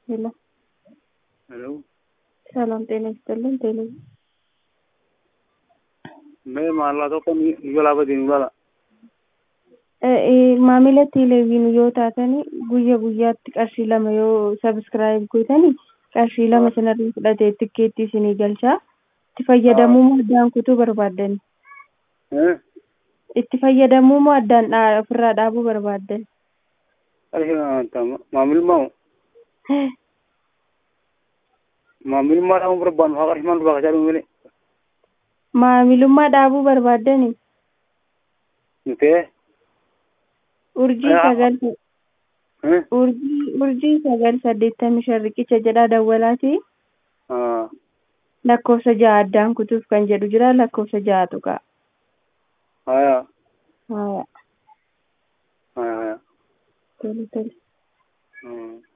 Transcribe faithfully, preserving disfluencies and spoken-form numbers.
ሄሎ ሄሎ ሰላም ጤና ይስጥልን። ቴሌ मैं माला तो कौन निकला बदी निकला maamila teeleviizyinii yoo taatanii guyya guyyaatti qarshii lama yoo sabskiraayib gootanii qarshii lama sanarraa fudhatee tikkeettii isinii galchaa. Itti fayyadamuu moo addaan kutuu barbaaddan? Itti fayyadamuu moo addaan ofirraa dhaabuu barbaaddan? मामिल माऊ मामिल मारा umur ban hagar himan ba kajaru mele maamilummaa dhaabuu barbaaddani? nte urjii sagal urjii urjii sagal saddeettamii shan riqicha jedhaa dawwalaati. lakkoofsa ja'a addaan kutuuf kan jedhu jira. lakkoofsa ja'a tuqa. haya haya haya haya tole tole.